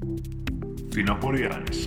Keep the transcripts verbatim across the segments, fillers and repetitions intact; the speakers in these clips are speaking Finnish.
Finapodi äänessä.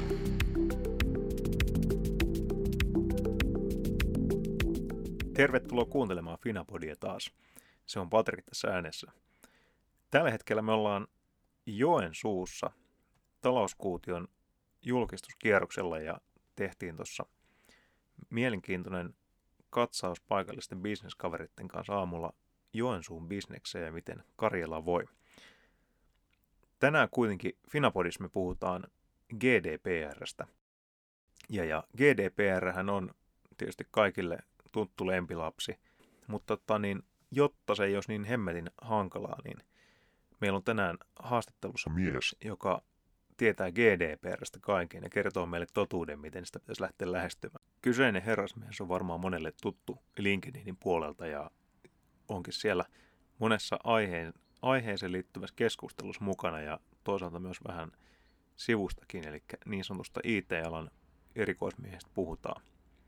Tervetuloa kuuntelemaan Finapodia taas. Se on Patrik tässä äänessä. Tällä hetkellä me ollaan Joensuussa Talouskuution julkistuskierroksella ja tehtiin tuossa mielenkiintoinen katsaus paikallisten bisneskaveritten kanssa aamulla Joensuun bisnekseen ja miten Karjala voi. Tänään kuitenkin Finapodissa me puhutaan G D P R:stä. Ja, ja G D P R:hän on tietysti kaikille tuttu lempilapsi, mutta tota, niin, jotta se ei olisi niin hemmetin hankalaa, niin meillä on tänään haastattelussa mies, joka tietää G D P R:stä kaiken ja kertoo meille totuuden, miten sitä pitäisi lähteä lähestymään. Kyseinen herrasmies on varmaan monelle tuttu LinkedInin puolelta ja onkin siellä monessa aiheen, aiheeseen liittyvässä keskustelussa mukana ja toisaalta myös vähän sivustakin, eli niin sanotusta I T-alan erikoismiehestä puhutaan.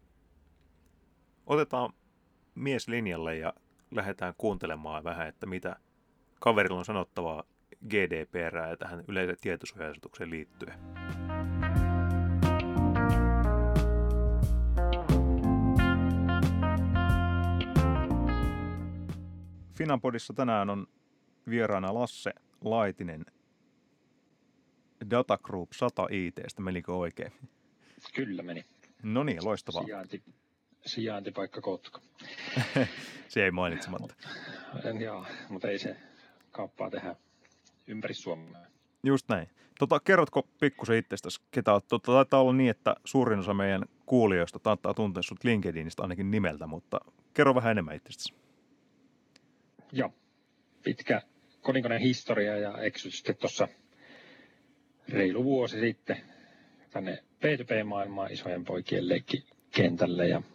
Otetaan mies linjalle ja lähdetään kuuntelemaan vähän, että mitä kaverilla on sanottavaa G D P R:ään ja tähän yleiseen tietosuoja-asetukseen liittyen. Finapodissa tänään on vieraana Lasse Laitinen Data Group sata I T:stä. Menikö oikein? Kyllä meni. No niin, loistavaa. Sijainti, sijaintipaikka Kotka. Se ei mainitsematta. En, joo, mutta ei se kauppaa tehdä ympäri Suomea. Just näin. Tota, kerrotko pikkusen itsestäsi, ketä olet? Tota, taitaa olla niin, että suurin osa meidän kuulijoista taitaa tuntea sut LinkedInistä ainakin nimeltä, mutta kerro vähän enemmän itsestäsi. Joo, pitkä kodinkoneen historia ja eksy sitten tuossa reilu vuosi sitten tänne P two P-maailmaan isojen poikien leikkikentälle ja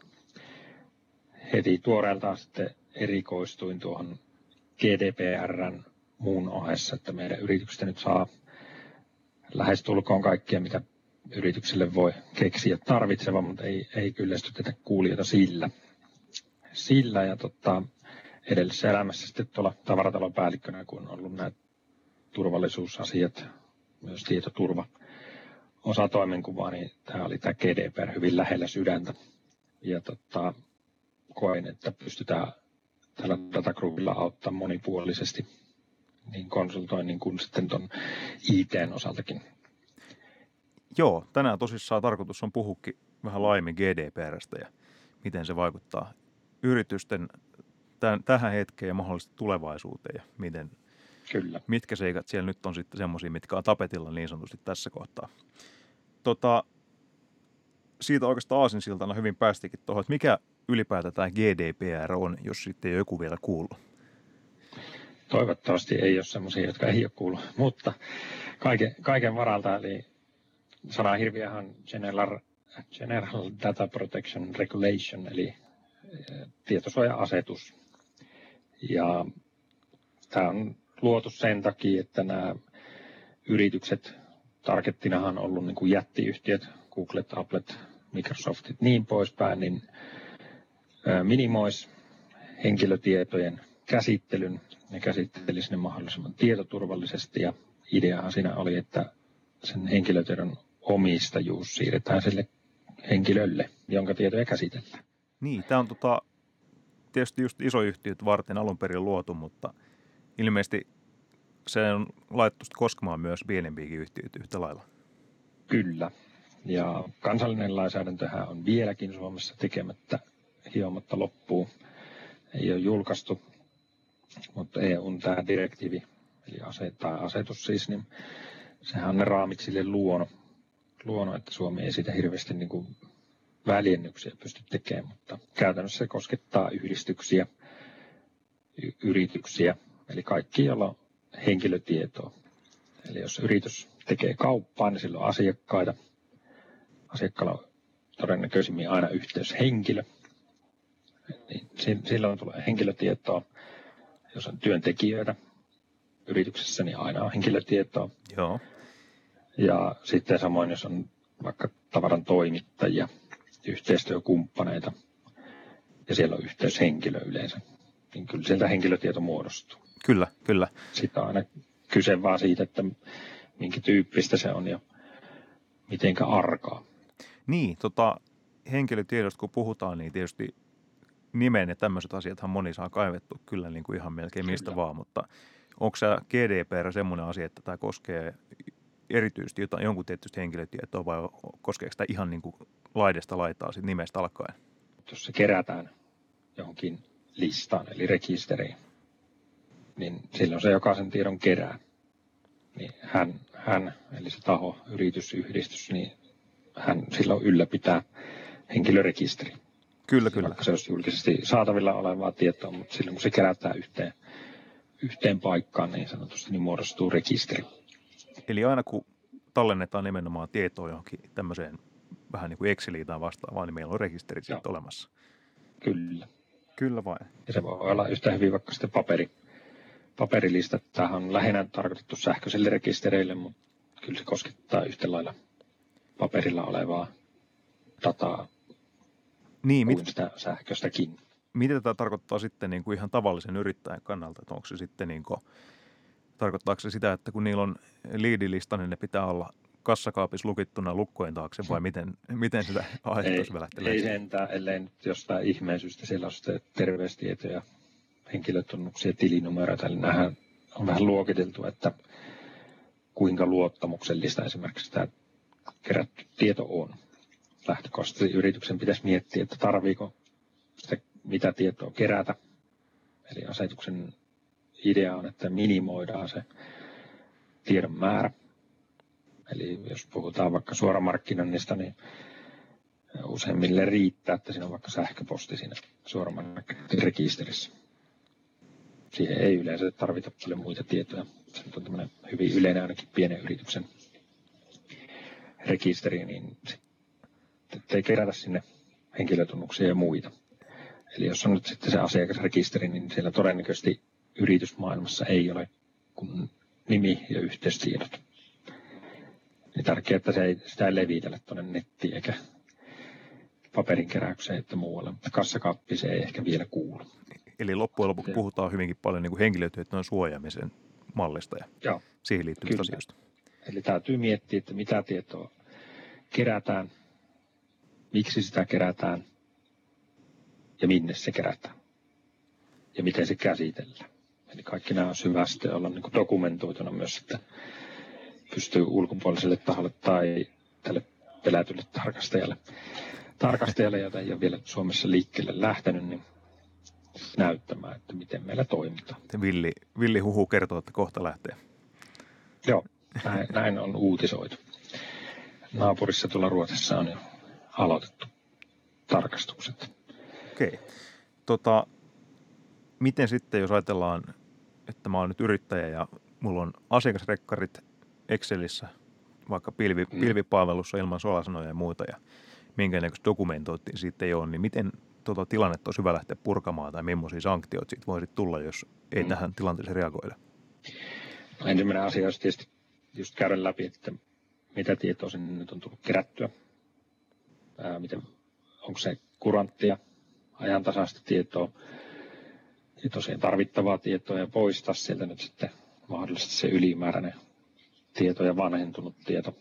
heti tuoreeltaan sitten erikoistuin tuohon G D P R:n muun ohessa, että meidän yrityksestä nyt saa lähestulkoon kaikkia, mitä yritykselle voi keksiä tarvitseva, mutta ei, ei kyllästytetä kuulijoita sillä. sillä ja tota, edellisessä elämässä sitten tuolla tavaratalon päällikkönä, kun on ollut nämä turvallisuusasiat, myös tietoturva osa toimenkuvaa, niin tämä oli tämä G D P R hyvin lähellä sydäntä. Ja tota, koen, että pystytään tällä datagroupilla auttamaan monipuolisesti niin konsultoinnin kuin sitten tuon I T:n osaltakin. Joo, tänään tosissaan tarkoitus on puhukin vähän laajemmin G D P R:stä ja miten se vaikuttaa yritysten tämän, tähän hetkeen ja mahdollisesti tulevaisuuteen ja miten, Kyllä. mitkä seikat siellä nyt on sitten semmoisia, mitkä on tapetilla niin sanotusti tässä kohtaa. Tota, siitä oikeastaan aasinsiltana hyvin päästikin tuohon, että mikä ylipäätään tämä G D P R on, jos sitten ei ole joku vielä kuullut. Toivottavasti ei ole semmoisia, jotka ei ole kuullut, mutta kaiken, kaiken varalta, eli sanahirviähän General, General Data Protection Regulation, eli tietosuoja-asetus. Ja tämä on luotu sen takia, että nämä yritykset, targettinahan on ollut niin kuin jättiyhtiöt, Googlet, Applet, Microsoftit, niin poispäin, niin minimoisi henkilötietojen käsittelyn ja käsittelisi ne mahdollisimman tietoturvallisesti. Ja ideahan siinä oli, että sen henkilötiedon omistajuus siirretään sille henkilölle, jonka tietoja käsitellään. Niin, tämä on tota, tietysti just isoyhtiöt varten alun perin luotu, mutta ilmeisesti se on laitettu koskemaan myös pienempiäkin yhtiöitä yhtä lailla. Kyllä. Ja kansallinen lainsäädäntöhän on vieläkin Suomessa tekemättä hiomatta loppuun. Ei ole julkaistu, mutta E U:n tämä direktiivi, eli aset, tai asetus siis, niin sehän on ne raamit sille luonut, luonut että Suomi ei siitä hirveästi niin kuin väljennyksiä pysty tekemään, mutta käytännössä se koskettaa yhdistyksiä, y- yrityksiä, eli kaikki, joilla on henkilötietoa. Eli jos yritys tekee kauppaa, niin sillä on asiakkaita. Asiakkaalla on todennäköisimmin aina yhteyshenkilö. Niin silloin tulee henkilötietoa. Jos on työntekijöitä yrityksessä, niin aina on henkilötietoa. Joo. Ja sitten samoin, jos on vaikka tavaran toimittajia, yhteistyökumppaneita ja siellä on yhteyshenkilö yleensä, niin kyllä sieltä henkilötieto muodostuu. Kyllä, kyllä. Sitten on aina kyse vaan siitä, että minkä tyyppistä se on ja mitenkä arkaa. Niin, tota, henkilötiedosta kun puhutaan, niin tietysti nimen ja tämmöiset asiathan moni saa kaivettu kyllä niin kuin ihan melkein mistä kyllä. vaan, mutta onko se G D P R semmoinen asia, että tämä koskee erityisesti jotain, jonkun tietysti henkilötietoa vai koskeeko sitä ihan niin kuin laidasta laitaa sit nimestä alkaen? Jos se kerätään johonkin listaan eli rekisteriin, niin silloin se jokaisen tiedon kerää. Niin hän, hän, eli se taho, yritys, yhdistys, niin hän silloin ylläpitää henkilörekisteri. Kyllä, kyllä. Vaikka se olisi julkisesti saatavilla olevaa tietoa, mutta silloin kun se kerätään yhteen, yhteen paikkaan, niin sanotusti niin muodostuu rekisteri. Eli aina kun tallennetaan nimenomaan tietoa johonkin tämmöiseen vähän niin kuin Exceliin tai vastaavaan, niin meillä on rekisteri sitten olemassa. Kyllä. Kyllä vain. Ja se voi olla yhtä hyvin vaikka sitten paperi, paperilista. Tämähän on lähinnä tarkoitettu sähköisille rekistereille, mutta kyllä se koskettaa yhtä lailla paperilla olevaa dataa niin, kuin mit, sitä sähköistäkin. Mitä tämä tarkoittaa sitten niin kuin ihan tavallisen yrittäjän kannalta? Että onko se sitten niin kuin, tarkoittaako se sitä, että kun niillä on liidilista, niin ne pitää olla kassakaapissa lukittuna lukkojen taakse vai miten, miten sitä ajatusta lähtee? Ei sentään, ellei nyt jostain ihmeen syystä siellä on sitten terveystietoja, henkilötunnuksia, tilinumeroita. Eli nämähän on vähän luokiteltu, että kuinka luottamuksellista esimerkiksi tämä kerätty tieto on. Lähtökohtaisesti yrityksen pitäisi miettiä, että tarviiko sitä, mitä tietoa kerätä. Eli asetuksen idea on, että minimoidaan se tiedon määrä. Eli jos puhutaan vaikka suoramarkkinoinnista, niin useimmille riittää, että siinä on vaikka sähköposti siinä suoramarkkinointirekisterissä. Siihen ei yleensä tarvita paljon muita tietoja. Se on tämmöinen hyvin yleinen ainakin pienen yrityksen rekisteri, niin ei kerätä sinne henkilötunnuksia ja muita. Eli jos on nyt sitten se asiakasrekisteri, niin siellä todennäköisesti yritysmaailmassa ei ole kuin nimi ja yhteystiedot. Niin tärkeää, että se ei, sitä ei levitellä tuonne nettiin eikä paperinkeräykseen että muualle, mutta kassakaappi se ei ehkä vielä kuulu. Eli loppujen lopuksi puhutaan hyvinkin paljon niin kuin henkilötietojen suojaamisen mallista ja Joo, siihen liittyvistä asioista. Eli täytyy miettiä, että mitä tietoa kerätään, miksi sitä kerätään ja minne se kerätään ja miten se käsitellään. Eli kaikki nämä on syvästi olla niin kuin dokumentoituna myös, että pystyy ulkopuoliselle taholle tai tälle pelätylle tarkastajalle, tarkastajalle, jota ei ole vielä Suomessa liikkeelle lähtenyt, niin näyttämään, että miten meillä toimitaan. Villi, Villi huhu kertoo, että kohta lähtee. Joo, näin, näin on uutisoitu. Naapurissa tuolla Ruotsissa on jo aloitettu tarkastukset. Okei. Tota, miten sitten, jos ajatellaan, että mä oon nyt yrittäjä ja mulla on asiakasrekkarit Excelissä, vaikka pilvi, mm. pilvipalvelussa ilman salasanoja ja muuta, ja minkä näköistä dokumentointia siitä ei ole, niin miten tuota tilannetta olisi hyvä lähteä purkamaan, tai millaisia sanktioita siitä voisi tulla, jos ei mm. tähän tilanteeseen reagoida? No, ensimmäinen asia olisi tietysti just käydä läpi, että mitä tietoa sinne nyt on tullut kerättyä, Ää, miten, onko se kuranttia, ajantasaista tietoa, ja tosiaan tarvittavaa tietoa, ja poistaa sieltä nyt sitten mahdollisesti se ylimääräinen tieto ja vanhentunut tieto.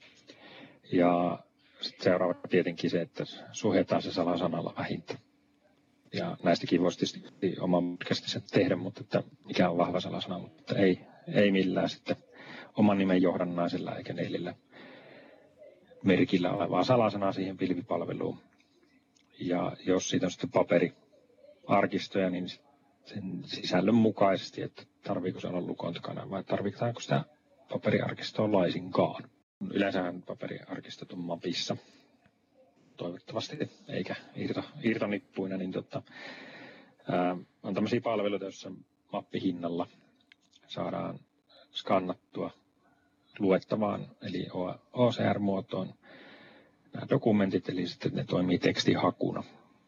Ja sitten seuraava tietenkin se, että suojataan se salasanalla vähintä. Ja näistäkin voisi tietysti oman podcastinsa tehdä, mutta että mikä on vahva salasana, mutta ei, ei millään sitten oman nimen johdannaisella eikä neljällä merkillä olevaa salasanaa siihen pilvipalveluun. Ja jos siitä on sitten paperiarkistoja, niin sen sisällön mukaisesti, että tarviiko se olla lukon takana vai tarvitaanko sitä paperiarkistoa laisinkaan. Yleensähän paperiarkistot on mapissa, toivottavasti, eikä irto, irtonippuina, niin tota, ää, on tämmöisiä palveluita, joissa mappihinnalla saadaan skannattua luettavaan, eli O C R-muotoon nämä dokumentit, eli sitten ne toimii tekstihakuna.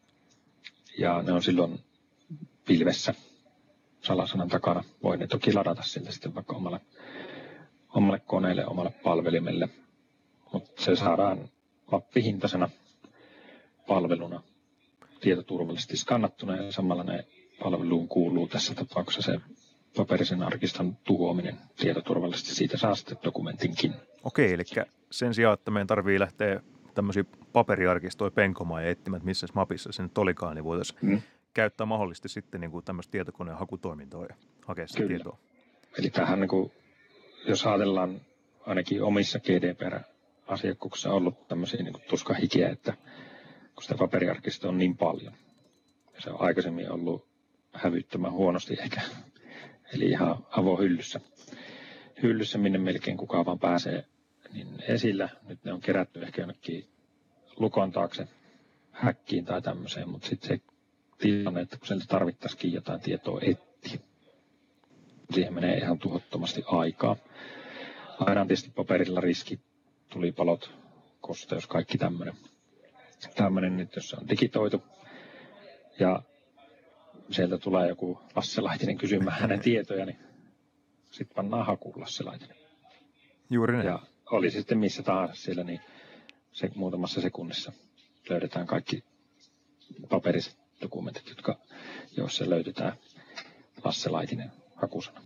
Ja ne on silloin pilvessä salasanan takana. Voi ne toki ladata sieltä sitten vaikka omalle, omalle koneelle, omalle palvelimelle, mutta se saadaan mappihintaisena palveluna tietoturvallisesti skannattuna ja samalla ne palveluun kuuluu tässä tapauksessa se paperisen arkiston tuhoaminen tietoturvallisesti. Siitä saa sitten dokumentinkin. Okei, eli sen sijaan, että meidän tarvii lähteä tämmöisiä paperiarkistoja penkomaan ja etsimään, että missä mapissa se nyt olikaan, niin voitaisiin mm. käyttää mahdollisesti sitten niin kuin tämmöistä tietokoneen hakutoimintoa ja hakea sitä tietoa. Eli tämähän, niin kuin, jos ajatellaan ainakin omissa G D P R-asiakkuuksissa on ollut tämmöisiä niin kuin tuskahikiä, että kun sitä paperiarkistoa on niin paljon, ja se on aikaisemmin ollut hävyttömän huonosti ehkä, eli ihan avohyllyssä, hyllyssä, minne melkein kukaan vaan pääsee niin esillä. Nyt ne on kerätty ehkä jonnekin lukon taakse häkkiin tai tämmöiseen, mutta sitten se tilanne, että kun sieltä tarvittaisikin jotain tietoa etsiä, siihen menee ihan tuhottomasti aikaa. Aina on tietysti paperilla riski, tulipalot, kosteus, kaikki tämmöinen. Tämmöinen nyt, jos se on digitoitu ja sieltä tulee joku Lasse Laitinen kysymään hänen tietoja, niin sitten pannaan hakuun Lasse Laitinen. Juuri näin. Ja oli se sitten missä tahansa siellä, niin se muutamassa sekunnissa löydetään kaikki paperiset dokumentit, jotka, joissa löydetään Lasse Laitinen hakusana.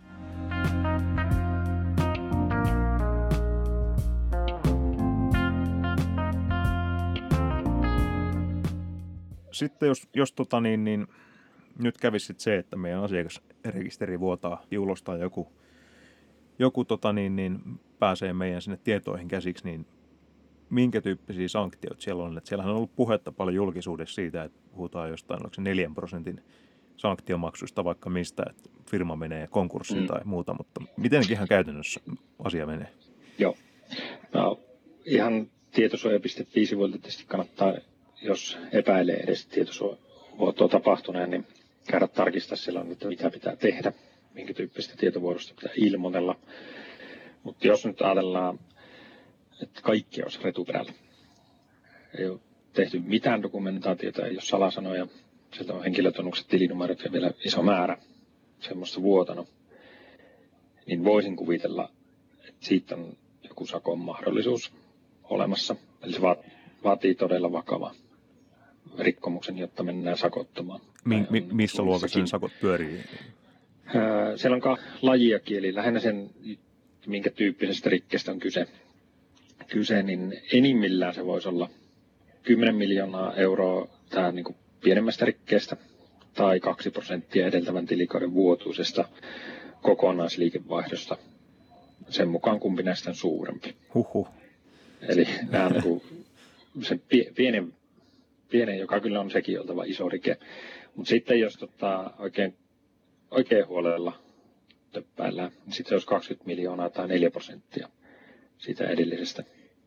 Sitten jos, jos tota niin, niin nyt kävisi se, että meidän asiakasrekisteri vuotaa ulos tai joku, joku tota niin, niin pääsee meidän sinne tietoihin käsiksi, niin minkä tyyppisiä sanktioita siellä on? Että siellähän on ollut puhetta paljon julkisuudessa siitä, että puhutaan jostain oliko se neljän prosentin sanktiomaksuista vaikka mistä, että firma menee konkurssiin mm. tai muuta, mutta miten ihan käytännössä asia menee? Joo, no, ihan tietosuoja piste fi-sivuilta tietysti kannattaa, jos epäilee edes tietosuojavuotoa tapahtuneen, niin käydä tarkistaa silloin, että mitä pitää tehdä, minkä tyyppistä tietovuodosta pitää ilmoitella. Mutta jos nyt ajatellaan, että kaikki olisi retuperällä, ei ole tehty mitään dokumentaatiota, ei ole salasanoja, sieltä on henkilötunnukset, tilinumerot ja vielä iso määrä semmoista vuotanut, niin voisin kuvitella, että siitä on joku sakon mahdollisuus olemassa. Eli se vaatii todella vakava rikkomuksen, jotta mennään sakottamaan. Mi- mi- missä luokassa ne sakot pyörii? Siellä on kahta lajiakin, eli lähinnä sen, minkä tyyppisestä rikkeestä on kyse. kyse, niin enimmillään se voisi olla kymmenen miljoonaa euroa tämä niin kuin pienemmästä rikkeestä tai kaksi prosenttia edeltävän tilikauden vuotuisesta kokonaisliikevaihdosta. Sen mukaan kumpi näistä on suurempi. Huhhuh. Eli nämä on niin kuin se pienen, pienen, joka kyllä on sekin oltava iso rike. Mutta sitten jos tota, oikein, oikein huolella töppäillään, niin sitten se olisi kaksikymmentä miljoonaa tai neljä prosenttia siitä edellisestä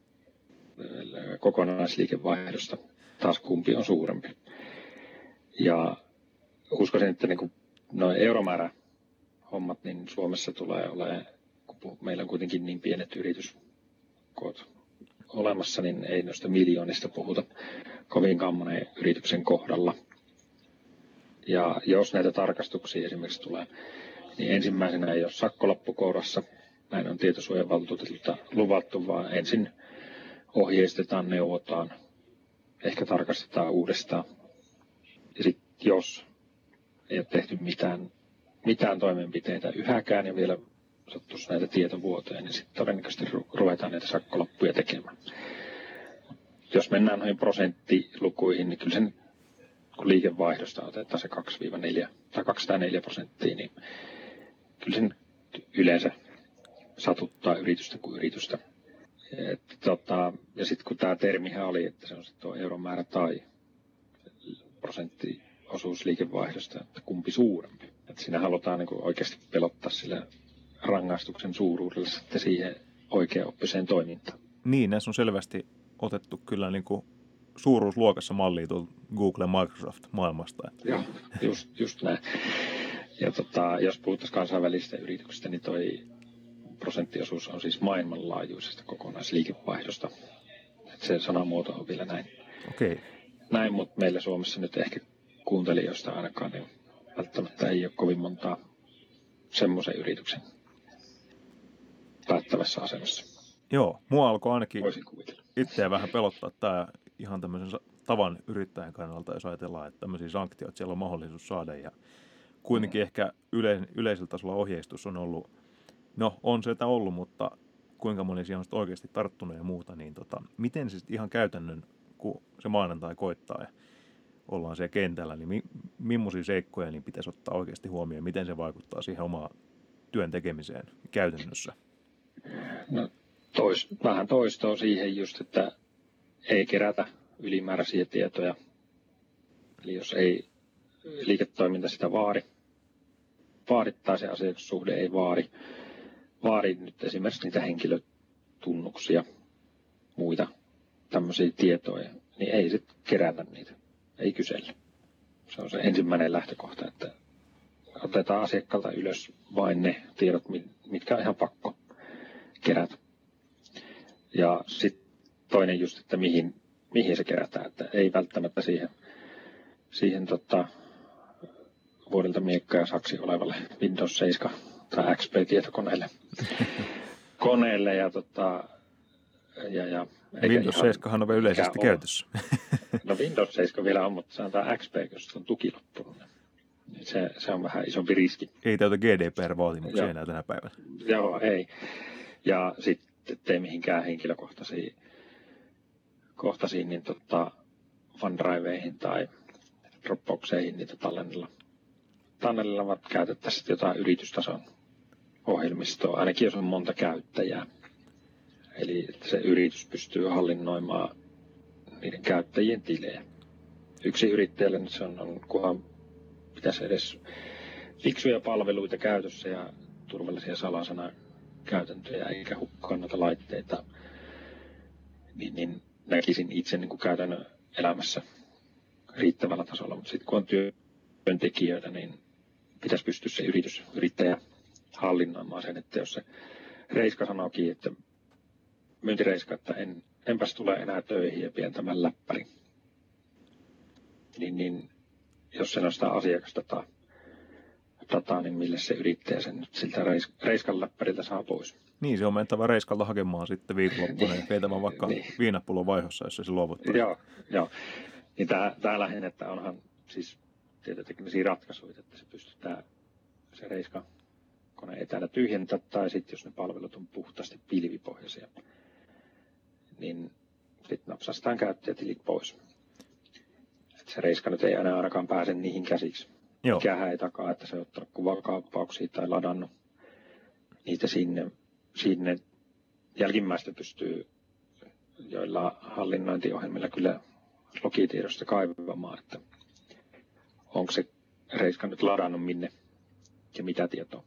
kokonaisliikevaihdosta. Taas kumpi on suurempi. Ja uskoisin, että niin noin euromäärä hommat, niin Suomessa tulee olemaan, kun meillä on kuitenkin niin pienet yrityskoot olemassa, niin ei noista miljoonista puhuta kovinkaan monen yrityksen kohdalla. Ja jos näitä tarkastuksia esimerkiksi tulee, niin ensimmäisenä ei ole sakkolappu kourassa. Näin on tietosuojavaltuutetulta luvattu, vaan ensin ohjeistetaan, neuvotaan, ehkä tarkastetaan uudestaan. Ja sitten jos ei ole tehty mitään, mitään toimenpiteitä yhäkään ja vielä sattuisi näitä tietovuotoja, niin sitten todennäköisesti ruvetaan näitä sakkolappuja tekemään. Jos mennään noihin prosenttilukuihin, niin kyllä sen, kun liikevaihdosta otetaan se kaksi neljä tai kaksi tai neljä prosenttia, niin kyllä sen yleensä satuttaa yritystä kuin yritystä. Et, tota, ja sitten kun tämä termihän oli, että se on sitten tuo euromäärä tai prosenttiosuus liikevaihdosta, että kumpi suurempi. Et siinä halutaan niinku oikeasti pelottaa sillä rangaistuksen suuruudella sitten siihen oikeaoppiseen toimintaan. Niin, näissä on selvästi otettu kyllä niinku suuruusluokassa mallia tuolta Google ja Microsoft maailmasta. Joo, just, just näin. Ja tota, jos puhuttaisiin kansainvälisistä yrityksistä, niin toi prosenttiosuus on siis maailmanlaajuisesta kokonaisliikevaihdosta. Et se sanamuoto on vielä näin. Okei. Näin, mutta meillä Suomessa nyt ehkä kuuntelijoista ainakaan niin välttämättä ei ole kovin montaa semmoisen yrityksen päättävässä asemassa. Joo, mua alkoi ainakin itseä vähän pelottaa tämä ihan tämmöisen tavan yrittäjän kannalta, jos ajatellaan, että tämmöisiä sanktioita siellä on mahdollisuus saada. Ja kuitenkin ehkä yle, yleisellä tasolla ohjeistus on ollut, no on sitä ollut, mutta kuinka moni siihen on sitten oikeasti tarttunut ja muuta, niin tota, miten se ihan käytännön, kun se maanantai koittaa ja ollaan siellä kentällä, niin mi, millaisia seikkoja niin pitäisi ottaa oikeasti huomioon, miten se vaikuttaa siihen omaan työn tekemiseen käytännössä? No, tois, vähän toistoa siihen just, että ei kerätä ylimääräisiä tietoja. Eli jos ei liiketoiminta sitä vaadi, vaadittaa se asiakassuhde ei vaadi, vaadi nyt esimerkiksi niitä henkilötunnuksia, muita tämmöisiä tietoja, niin ei sitten kerätä niitä, ei kysellä. Se on se ensimmäinen lähtökohta, että otetaan asiakkaalta ylös vain ne tiedot, mitkä on ihan pakko kerätä. Ja sitten toinen just, että mihin, mihin se kerätään, että ei välttämättä siihen, siihen tota, vuodelta miekka ja saksi olevalle Windows seitsemän tai X P-tietokoneelle koneelle ja, tota, ja, ja Windows seitsemän on vielä yleisesti käytössä. No Windows seitsemän vielä on, mutta se on tämä X P, jos on tuki loppunut. Se, se on vähän isompi riski. Ei täytä G D P R-vaatimuksia enää tänä päivänä. Joo, ei. Ja sitten tee mihinkään henkilökohtaisiin kohtaisiin, niin tota, OneDriveihin tai Dropboxeihin niitä tallennella. Tallennella vaan käytettäisiin jotain yritystason ohjelmistoa, ainakin jos on monta käyttäjää. Eli se yritys pystyy hallinnoimaan niiden käyttäjien tilejä. Yksi yrittäjälle nyt se on, on kunhan pitäisi edes fiksuja palveluita käytössä ja turvallisia salasanakäytäntöjä eikä hukkaa noita laitteita, niin, niin näkisin itse niin kuin käytännön elämässä riittävällä tasolla. Mutta sitten kun on työntekijöitä, niin pitäisi pystyä se yritys, yrittäjä hallinnoimaan sen, että jos se reiska sanookin, että myyntireiska, että en, enpäs tule enää töihin ja pidän tämän läppärin, niin, niin jos sen on sitä asiakasdataa, dataa, niin mille se yrittäjä sen nyt siltä reis, reiskan läppäriltä saa pois. Niin, se on mentävä reiskalta hakemaan sitten viikonloppuna ja veitämään vaikka niin. viinapullon vaihossa, jos se luovuttaa. Joo, joo. Niin tää, tää lähinnä, että onhan siis tietoteknisiä ratkaisuja, että se pystytään se reiska kone etänä tyhjentää, tai sitten jos ne palvelut on puhtaasti pilvipohjaisia, niin sitten napsastaan käyttäjätilit pois. Et se reiska nyt ei aina ainakaan pääse niihin käsiksi. Joo. Mikään ei takaa, että se on ottanut kuvakaappauksia tai ladannut niitä sinne. Sinne jälkimmäistä pystyy joilla hallinnointiohjelmilla kyllä logitiedosta kaivamaan, että onko se reiska nyt ladannut minne ja mitä tietoa.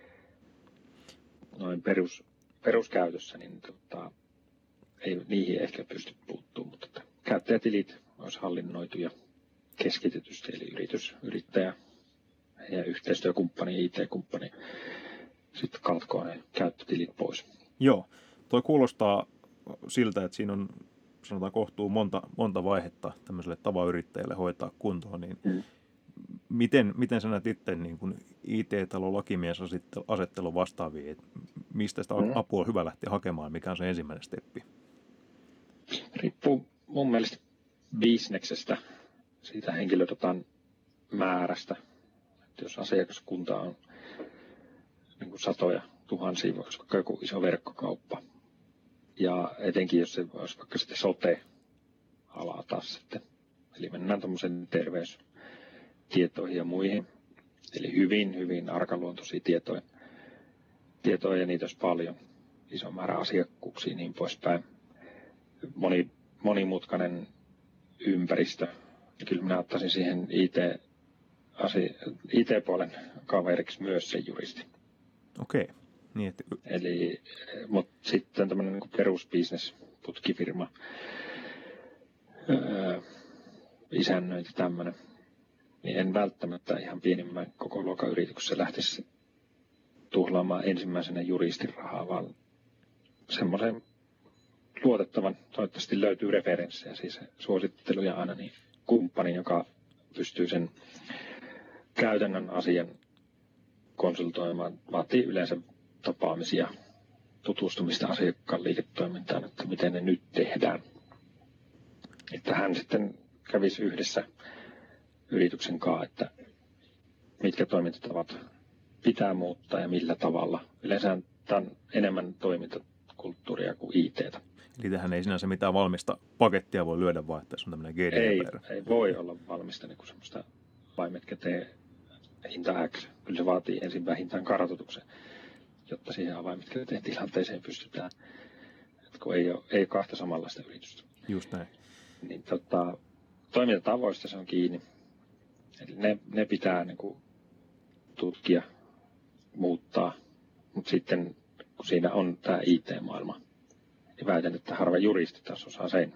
Noin perus, peruskäytössä, niin tota, ei niihin ehkä pysty puuttumaan, mutta että käyttäjätilit olisi hallinnoitu ja keskitetysti, eli yritys, yrittäjä ja yhteistyökumppani, I T-kumppani, sitten katkoo ne käyttötilit pois. Joo, toi kuulostaa siltä, että siinä on sanotaan kohtuu monta, monta vaihetta tämmöiselle tavayrittäjälle hoitaa kuntoon, niin mm. miten, miten sä näet itse niin kuin I T-talon lakimies asettelu vastaavia, että mistä sitä mm. apua on hyvä lähteä hakemaan, mikä on se ensimmäinen steppi? Riippuu mun mielestä bisneksestä, siitä henkilödatan määrästä. Että jos asiakaskunta on niin kuin satoja tuhansia, vaikka joku iso verkkokauppa, ja etenkin jos se olisi vaikka sitten sote-alaa taas sitten, eli mennään tuommoisen terveystietoihin ja muihin, eli hyvin, hyvin arkaluontoisia tietoja, tietoja ja niitä olisi paljon, iso määrä asiakkuuksia ja niin poispäin. Moni, monimutkainen ympäristö, ja kyllä minä ottaisin siihen I T, I T-puolen kaveriksi myös sen juristi. Okei. Okay. Niin, että... Eli, mutta sitten tämmöinen niin perusbusiness, putkifirma, öö, isännöinti tämmöinen, niin en välttämättä ihan pienimmän koko luokan yrityksessä lähtisi tuhlaamaan ensimmäisenä juristin rahaa, vaan semmoisen luotettavan, toivottavasti löytyy referenssejä, siis suositteluja aina, niin kumppani, joka pystyy sen käytännön asian konsultoimaan, vaatii yleensä tapaamisia, tutustumista asiakkaan liiketoimintaan, että miten ne nyt tehdään. Että hän sitten kävisi yhdessä yrityksen kanssa, että mitkä toimintatavat pitää muuttaa ja millä tavalla. Yleensä tämä on enemmän toimintakulttuuria kuin I T:tä. Eli tähän ei sinänsä mitään valmista pakettia voi lyödä vaan, että se on tämmöinen G D P R. Ei, ei voi olla valmista niin kuin semmoista vaimetkä tee hinta X. Kyllä se vaatii ensin vähintään kartoituksen, jotta siihen avaimetkä tee tilanteeseen pystytään. Et kun ei ole ei kahta samanlaista yritystä. Just näin. Niin tota, toimintatavoista se on kiinni. Eli ne, ne pitää niin kuin tutkia, muuttaa. Mutta sitten kun siinä on tämä I T-maailma, niin väitän, että harva juristi taas osaa sen.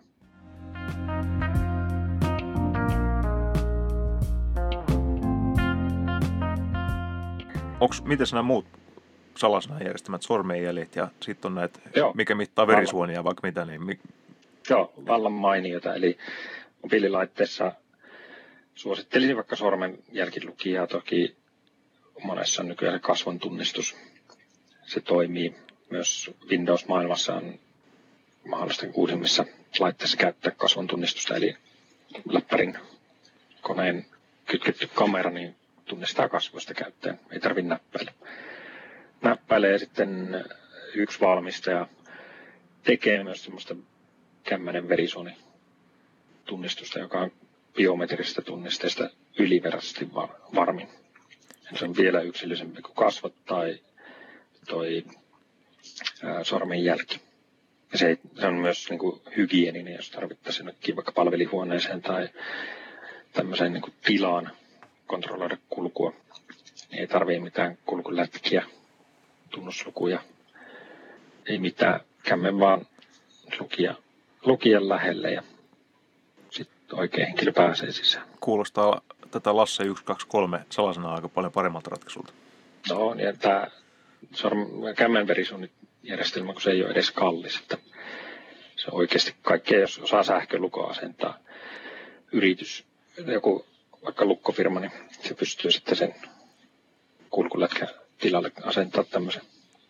Onks, miten nämä muut salasanajärjestelmät, sormenjäljet ja sitten on näitä, Joo, mikä mittaa verisuonia vaikka mitä, niin... Mi- Joo, vallan mainiota. Eli mobiililaitteessa suosittelisin vaikka sormenjälkilukijaa. Toki monessa on nykyään se kasvon tunnistus. Se toimii. Myös Windows-maailmassa on mahdollista uusimmissa laitteissa käyttää kasvon tunnistusta. Eli läppärin koneen kytketty kamera niin tunnistaa kasvoista käyttäen. Ei tarvitse näppäillä. Näppäilee sitten yksi valmistaja tekee myös semmoista kämmänen verisuonitunnistusta, joka on biometrisistä tunnisteista ylivertaisesti varmin. Se on vielä yksilöllisempi kuin kasvot tai toi ää, sormenjälki. Ja se, se on myös niin kuin hygieninen, jos tarvittaisiin jonnekin vaikka palvelihuoneeseen tai tämmöiseen niin kuin tilaan kontrolloida kulkua. Ei tarvitse mitään kulkulätkiä, tunnuslukuja, ei mitään, kämmen vaan lukia, lukijan lähelle ja sitten oikea henkilö pääsee sisään. Kuulostaa tätä Lasse yksi kaksi kolme salasanaa aika paljon paremmalta ratkaisulta. No, ja tämä kämmen verisuonijärjestelmä, kun se ei ole edes kallis, että se on oikeasti kaikkea, jos osaa sähkölukkoa asentaa yritys, joku vaikka lukkofirma, niin se pystyy sitten sen kulkulätkän tilalle asentaa tämmöisen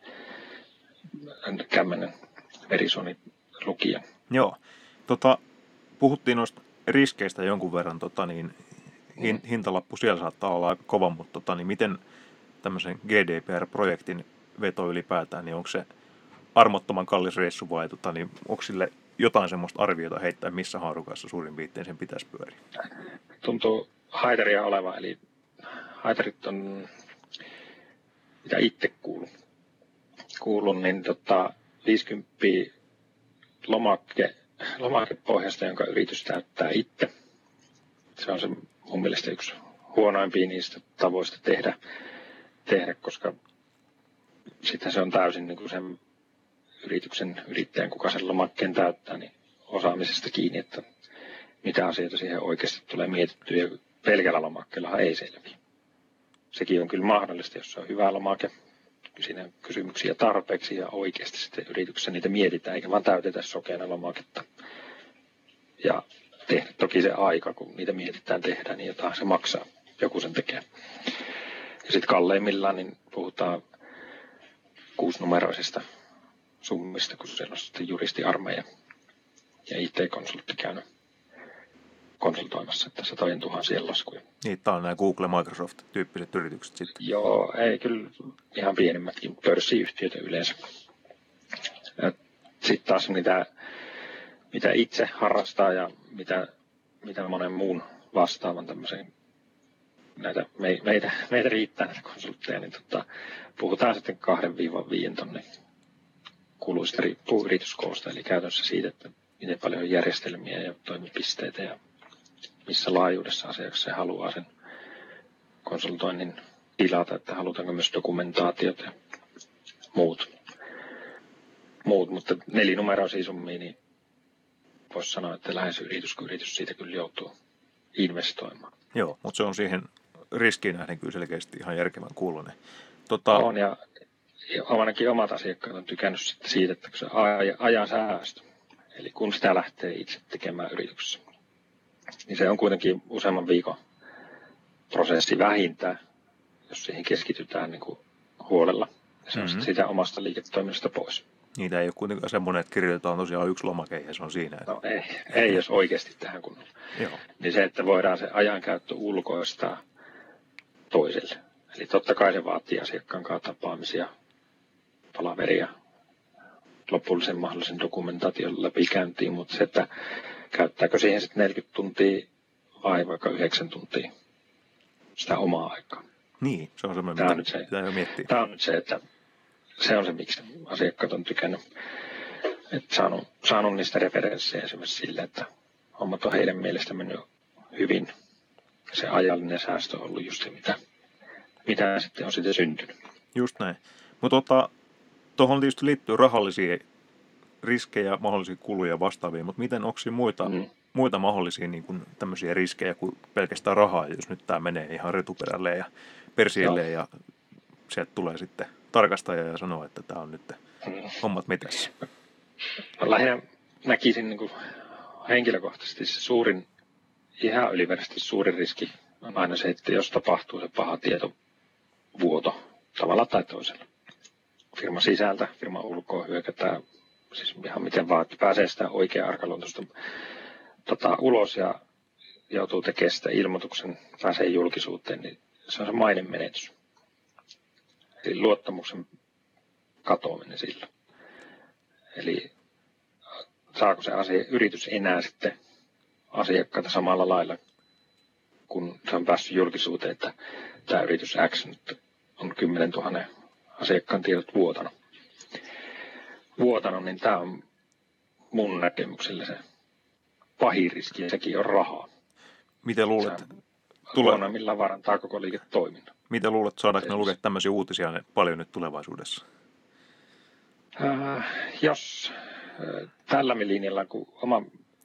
kämmenen verisuonilukijan. Joo. Tota, puhuttiin noista riskeistä jonkun verran, tota, niin hin, hintalappu siellä saattaa olla aika kova, mutta tota, niin miten tämmöisen G D P R-projektin veto ylipäätään, niin onko se armottoman kallis reissu vai tota, niin onko sille jotain semmoista arviota heittää, missä haarukassa suurin piirtein sen pitäisi pyöriä? Tuntuu haitaria oleva, eli haitarit on, mitä itse kuulun, kuulun niin tota, viisikymmentä lomake, lomakepohjasta, jonka yritys täyttää itse. Se on se mun mielestä yksi huonoimpia niistä tavoista tehdä, tehdä koska sitten se on täysin niin kuin sen yrityksen yrittäjän, kuka sen lomakkeen täyttää, niin osaamisesta kiinni, että mitä asioita siihen oikeasti tulee mietittyä, ja pelkällä lomakkeella ei selviä. Sekin on kyllä mahdollista, jos se on hyvä lomake, siinä on kysymyksiä tarpeeksi ja oikeasti sitten yrityksessä niitä mietitään, eikä vaan täytetä sokeana lomaketta. Ja tehdä toki se aika, kun niitä mietitään tehdä, niin jotain se maksaa, joku sen tekee. Ja sitten kalleimmillaan niin puhutaan kuusinumeroisista summista, kun siellä on sitten juristiarmeija ja I T-konsultti käynyt konsultoimassa, että satojen tuhansien laskuja. Niin, tämä on nämä Google, Microsoft-tyyppiset yritykset sitten. Joo, ei kyllä ihan pienemmätkin pörssiyhtiöitä yleensä. Sitten taas mitä, mitä itse harrastaa ja mitä, mitä monen muun vastaavan tämmöisen, näitä, me, meitä, meitä riittää näitä konsultteja, niin tota, puhutaan sitten kahden viiva viiden tonnin kuluista riippuu yrityskoosta, eli käytännössä siitä, että miten paljon on järjestelmiä ja toimipisteitä ja missä laajuudessa asiakas se haluaa sen konsultoinnin tilata, että halutaanko myös dokumentaatiot ja muut. muut. Mutta nelinumeroisia summia, niin voisi sanoa, että lähes yritys kuin yritys siitä kyllä joutuu investoimaan. Joo, mutta se on siihen riskiin nähden kyllä selkeästi ihan järkevän kuulonen. Tota... On, ja ainakin omat asiakkaat on tykännyt siitä, että se ajan säästö, eli kun sitä lähtee itse tekemään yrityksessä, niin se on kuitenkin useamman viikon prosessi vähintään, jos siihen keskitytään niin kuin huolella. Ja se on mm-hmm. sitä omasta liiketoiminnasta pois. Niitä ei ole kuitenkaan semmoinen, että kirjoitetaan tosiaan yksi lomake ja se on siinä. No ei, ei jos oikeasti tähän kunnolla. Joo. Niin se, että voidaan se ajankäyttö ulkoistaa toiselle. Eli totta kai se vaatii asiakkaan kanssa tapaamisia, palaveria, lopullisen mahdollisen dokumentaation läpikäyntiin, mutta se, että käyttääkö siihen sitten neljäkymmentä tuntia vai vaikka yhdeksän tuntia sitä omaa aikaa. Niin, se on semmoinen, Tämä on, mitä nyt se, pitää jo miettiä. tämä on nyt se, että se on se, miksi asiakkaat on tykännyt. Että saanut, saanut niistä referenssejä esimerkiksi sille, että hommat on heidän mielestä mennyt hyvin. Se ajallinen säästö on ollut just se, mitä, mitä sitten on sitten syntynyt. Just näin. Mutta tota, tuohon tietysti liittyy rahallisia riskejä, mahdollisia kuluja vastaavia, mutta miten onko siinä muita, mm. muita mahdollisia niin kuin tämmöisiä riskejä kuin pelkästään rahaa, jos nyt tämä menee ihan retuperälle ja persiilleen ja sieltä tulee sitten tarkastaja ja sanoo, että tämä on nyt mm. hommat metässä. Lähinnä näkisin niin kuin henkilökohtaisesti se suurin, ihan ylivertaisesti suurin riski on aina se, että jos tapahtuu se paha tietovuoto tavalla tai toisella. Firman sisältä, firman ulkoa hyökätään, siis ihan miten vaan, että pääsee sitä oikeaa arkaluontoista tota, ulos ja joutuu tekemään sitä ilmoituksen, pääsee julkisuuteen, niin se on se mainen menetys. Eli luottamuksen katoaminen sillä. Eli saako se asia, yritys enää sitten asiakkaita samalla lailla, kun se on päässyt julkisuuteen, että tämä yritys X nyt on kymmenen tuhannen asiakkaan tiedot vuotanut. Vuotanut, niin tämä on mun näkemyksellä se pahin riski, ja sekin on rahaa. Miten luulet, tulee... millä varantaa koko liiketoiminnan. Miten luulet, saadaanko me lukea tämmöisiä uutisia paljon nyt tulevaisuudessa? Äh, jos äh, tällä linjalla, kun oma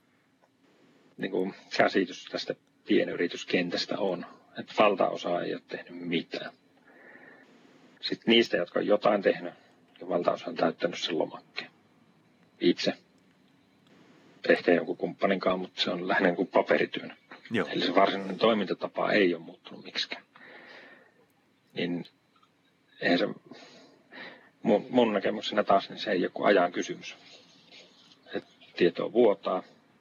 niin kuin käsitys tästä pienyrityskentästä on, että valtaosa ei ole tehnyt mitään. Sitten niistä, jotka on jotain tehnyt, ja valtaosa on täyttänyt sen lomakkeen itse. Ehkä jonkun kumppaninkaan, mutta se on lähinnä kuin paperityönä. Joo. Eli se varsinainen toimintatapa ei ole muuttunut miksikään. Niin eihän se, mun, mun näkemyksenä taas, niin se ei ole kuin ajan kysymys. Et tietoa vuotaa.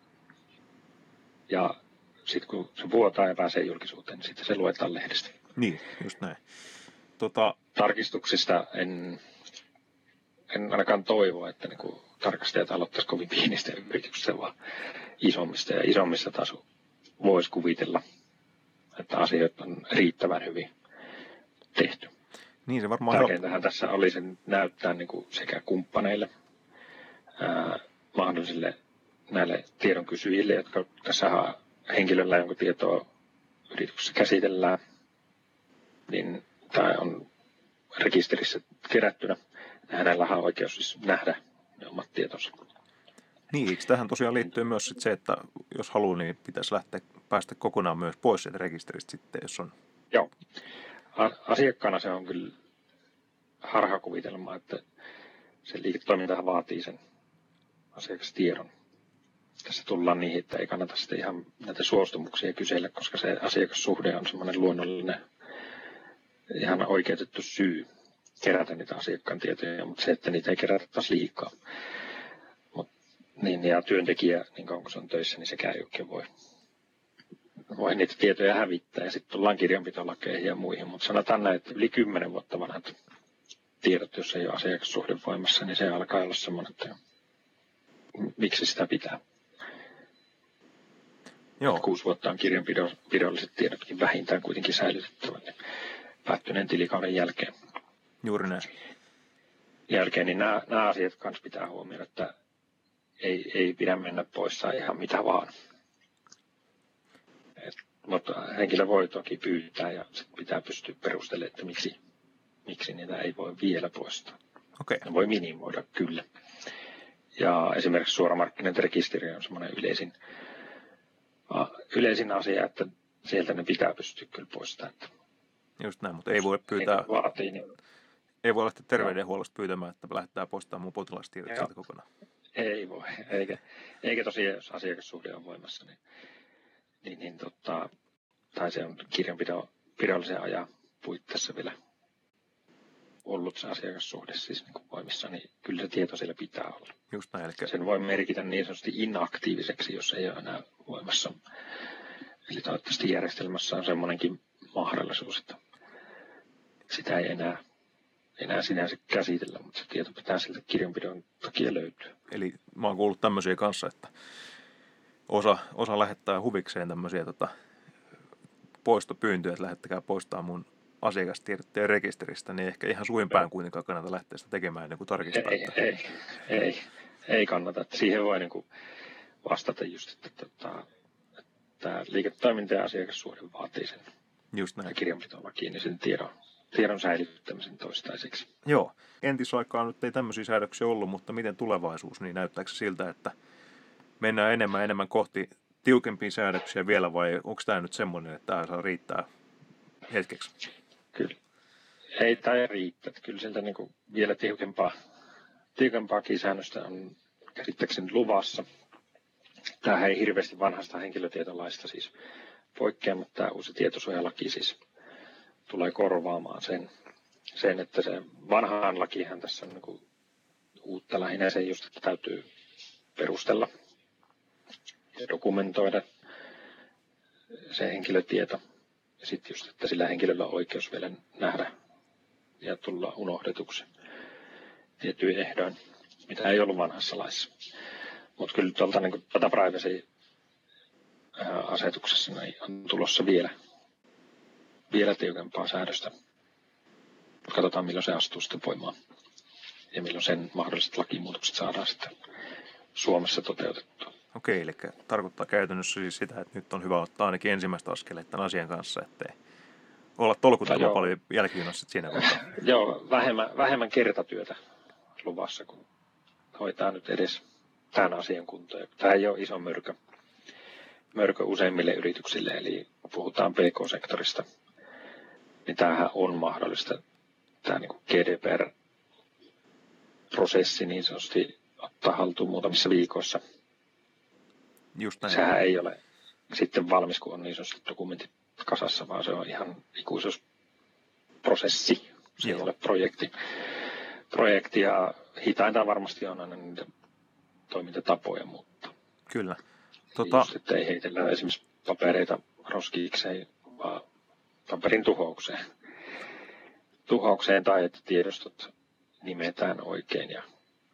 Ja sitten kun se vuotaa ja pääsee julkisuuteen, niin sitten se luetaan lehdestä. Niin, just näin. Tota... Tarkistuksista en, en ainakaan toivo, että niin tarkastajat aloittaisivat kovin pienistä yrityksistä, vaan isommista. Ja isommissa taas voisi kuvitella, että asiat on riittävän hyvin tehty. Niin se varmaan tärkeintähän tässä oli sen näyttää niin kuin sekä kumppaneille, ää, mahdollisille näille tiedon kysyjille, jotka tässä henkilöllä, jonka tietoa yrityksessä käsitellään, niin tämä on rekisterissä kerättynä. Hänellä on oikeus siis nähdä ne omat tietonsa. Niin, eikö tähän tosiaan liittyy myös sit se, että jos haluaa, niin pitäisi lähteä, päästä kokonaan myös pois sieltä rekisteristä sitten, jos on... Joo. Asiakkaana se on kyllä harhakuvitelma, että se liiketoiminta vaatii sen asiakastiedon. Tässä tullaan niihin, että ei kannata sitten ihan näitä suostumuksia kysellä, koska se asiakassuhde on semmoinen luonnollinen, ihan oikeutettu syy kerätä niitä asiakkaan tietoja, mutta se, että niitä ei kerätä taas liikaa. Mut, niin, ja työntekijä, niin kauan kun se on töissä, niin sekään ei oikein voi, voi niitä tietoja hävittää. Ja sitten tullaan kirjanpitolakeihin ja muihin, mutta sanotaan näin, että yli kymmenen vuotta vanhat tiedot, jos ei ole asiakassuhde voimassa, niin se alkaa olla semmoinen, että miksi sitä pitää. Joo. Kuusi vuotta on kirjanpidolliset tiedotkin vähintään kuitenkin säilytettävä niin päättyneen tilikauden jälkeen. Juuri näin. Jälkeen, niin nämä, nämä asiat kanssa pitää huomioida, että ei, ei pidä mennä poissa ihan mitä vaan. Et, mutta henkilö voi toki pyytää ja sit pitää pystyä perustelemaan, että miksi, miksi niitä ei voi vielä poistaa. Okay. Ne voi minimoida kyllä. Ja esimerkiksi suoramarkkinointirekisteri on semmoinen yleisin, yleisin asia, että sieltä ne pitää pystyä kyllä poistamaan. Just näin, mutta ei voi pyytää, vaatii, niin... ei voi lähteä terveydenhuollosta pyytämään, että lähdetään poistamaan mun potilastiedot sieltä kokonaan. Ei voi, eikä, eikä tosiaan, jos asiakassuhde on voimassa, niin, niin, niin tota, tai se on kirjanpidollisen ajan puitteissa vielä ollut se asiakassuhde siis niin kuin voimissa, niin kyllä se tieto siellä pitää olla. Just näin, eli... Sen voi merkitä niin sanotusti inaktiiviseksi, jos ei ole enää voimassa. Eli toivottavasti järjestelmässä on semmoinenkin mahdollisuus, että sitä ei enää, enää sinänsä käsitellä, mutta se tieto pitää siltä kirjanpidon takia löytyä. Eli mä oon kuullut tämmöisiä kanssa, että osa, osa lähettää huvikseen tämmöisiä tota, poistopyyntöjä, että lähettäkää poistaa mun asiakastiedotteen rekisteristä, niin ehkä ihan suinpäin kuitenkaan kannata lähteä sitä tekemään ennen kuin tarkistaa. Ei, ei, ei, ei kannata. Että siihen voi niin kuin vastata just, että, että, että liiketoiminta ja asiakassuhde vaatii sen Just näin. kirjanpitolakiin, niin sen tiedon, tiedon säilyttämisen toistaiseksi. Joo, entisaikaan nyt ei tämmöisiä säädöksiä ollut, mutta miten tulevaisuus, niin näyttääkö se siltä, että mennään enemmän ja enemmän kohti tiukempia säädöksiä vielä, vai onko tämä nyt semmoinen, että tämä saa riittää hetkeksi? Kyllä. Ei tämä riittää. Kyllä sieltä niin kuin vielä tiukempaa, tiukempaakin säännöstä on käsittääkseni luvassa. Tämähän ei hirveästi vanhasta henkilötietolaista siis poikkea, mutta tämä uusi tietosuojalaki siis tulee korvaamaan sen, sen että se vanhaan lakihan tässä on niin kuin uutta lähinnä se just, että täytyy perustella ja dokumentoida se henkilötieto. Ja sitten just, että sillä henkilöllä on oikeus vielä nähdä ja tulla unohdetuksi tietyin ehdoin, mitä ei ollut vanhassa laissa. Mutta kyllä tuolta niin data privacy-asetuksessa niin on tulossa vielä, vielä tiukempaa säädöstä. Katsotaan, milloin se astuu sitten voimaan ja milloin sen mahdolliset lakimuutokset saadaan sitten Suomessa toteutettua. Okei, eli tarkoittaa käytännössä siis sitä, että nyt on hyvä ottaa ainakin ensimmäistä askeleet tämän asian kanssa, ettei olla tolkuttoman paljon jälkijunassa siinä kohtaa. Joo, vähemmän, vähemmän kertatyötä luvassa, kun hoitaa nyt edes tämän asian kuntoon. Tämä ei ole iso mörkö, mörkö useimmille yrityksille, eli puhutaan P K-sektorista, niin tämähän on mahdollista. Tämä niin kuin G D P R-prosessi niin sanotusti ottaa haltuun muutamissa viikoissa. Just näin. Sehän ei ole sitten valmis, kun on niin sanotusti dokumentit kasassa, vaan se on ihan ikuisuusprosessi. Se Joo. ei ole projekti. Projekti ja hitainta varmasti on aina niitä toimintatapoja, mutta Kyllä. Tota... just, että ei heitellä esimerkiksi papereita roskiikseen, vaan paperin tuhoukseen. Tuhoukseen tai että tiedostot nimetään oikein ja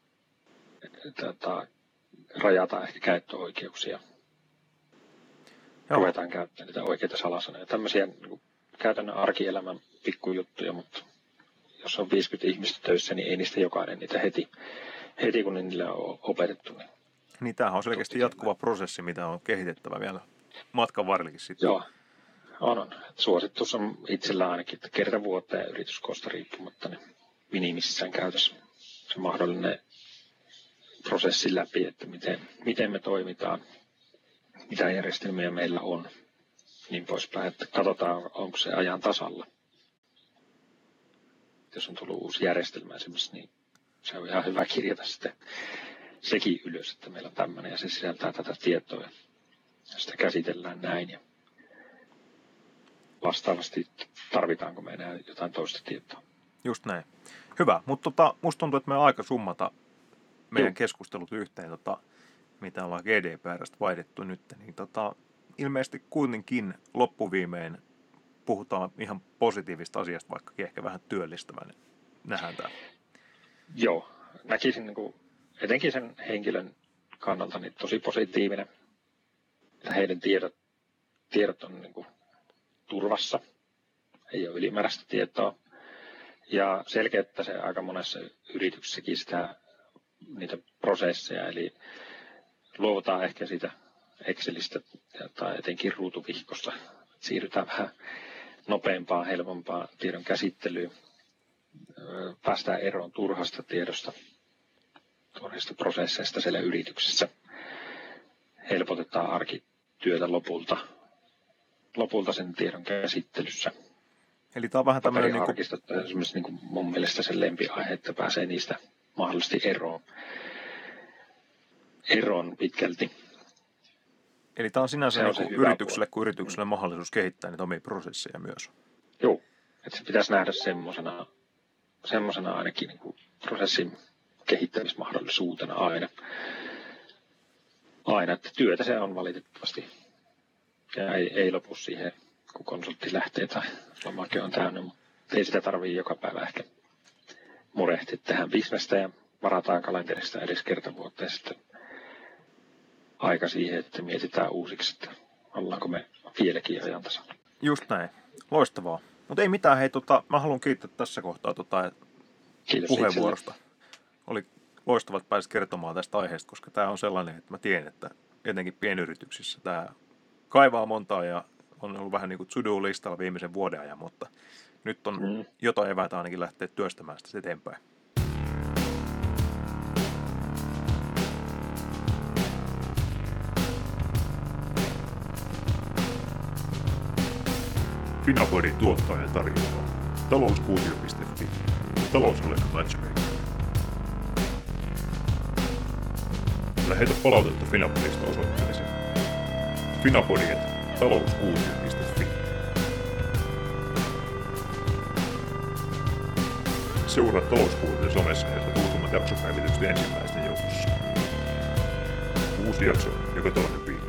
tota, rajataan ehkä käyttöoikeuksia. Joo. Ruvetaan käyttämään niitä oikeita salasanoja. Tämmöisiä niin käytännön arkielämän pikkujuttuja, mutta jos on viisikymmentä ihmistä töissä, niin ei niistä jokainen niitä heti, heti kun niille on opetettu. Niin, niin tämähän on selkeästi jatkuva prosessi, mitä on kehitettävä vielä matkan varrellekin sitten. Joo, on on. Suositus on itsellä ainakin, että kerta vuoteen yrityskoosta riippumatta niin minimissään käytössä se mahdollinen prosessi läpi, että miten, miten me toimitaan, mitä järjestelmiä meillä on, niin poispäin, että katsotaan, onko se ajan tasalla. Jos on tullut uusi järjestelmä esimerkiksi, niin se on ihan hyvä kirjata sitten sekin ylös, että meillä on tämmöinen ja se sisältää tätä tietoa ja sitä käsitellään näin. Ja vastaavasti tarvitaanko me enää jotain toista tietoa. Just näin. Hyvä, mutta tota, musta tuntuu, että me on aika summata meidän Joo. keskustelut yhteen, tota, mitä ollaan G D P R:stä vaihdettu nyt. Niin tota, ilmeisesti kuitenkin loppuviimein puhutaan ihan positiivista asiasta, vaikkakin ehkä vähän työllistävän. Nähdään tämä. Joo, näkisin niin kuin, etenkin sen henkilön kannalta niin tosi positiivinen, että heidän tiedot, tiedot on niin kuin turvassa, ei ole ylimääräistä tietoa. Ja selkeyttää se aika monessa yrityksessäkin sitä, niitä prosesseja, eli luovutaan ehkä siitä Excelistä tai etenkin ruutuvihkosta. Siirrytään vähän nopeampaan, helpompaan tiedon käsittelyyn. Päästään eroon turhasta tiedosta, turhista prosesseista siellä yrityksessä. Helpotetaan arkityötä lopulta, lopulta sen tiedon käsittelyssä. Eli tämä on vähän tämmöinen... Niin kuin... esimerkiksi niin kuin mun mielestä sen lempiaihe, että pääsee niistä mahdollisesti eroon, eroon pitkälti. Eli tämä on sinänsä on niin yritykselle kuin yritykselle mahdollisuus kehittää niitä omia prosesseja myös. Joo, että se pitäisi nähdä semmoisena, semmoisena ainakin niin kuin prosessin kehittämismahdollisuutena aina. Aina, että työtä se on valitettavasti. Ja ei, ei lopu siihen, kun konsultti lähtee tai lomake on täynnä. ei sitä tarvitse joka päivä ehkä murehtia tähän bisnestä ja varataan kalenterista edes kertavuotta ja sitten aika siihen, että mietitään uusiksi, että ollaanko me vieläkin ajan tasalla. Just näin. Loistavaa. Mutta ei mitään, hei, tota, mä haluan kiittää tässä kohtaa tota, puheenvuorosta. Oli loistavaa, että pääsit kertomaan tästä aiheesta, koska tämä on sellainen, että mä tiedän, että etenkin pienyrityksissä tämä kaivaa montaa ja on ollut vähän niin kuin to-do-listalla viimeisen vuoden ajan, mutta nyt on mm. jotain eväitä ainakin lähteä työstämään sitä eteenpäin. Finapodin tuottaa ja tarjoaa talouskuutio piste fi, talousolennon matchmaker. Lähetä palautetta Finapodista osoitteeseen finapodi piste talouskuutio piste fi. Seuraa Talouskuutio somessa, jotta tutustumat jaksopäivitykset ensimmäisten joukossa. Uusi jakso joka toinen viikko.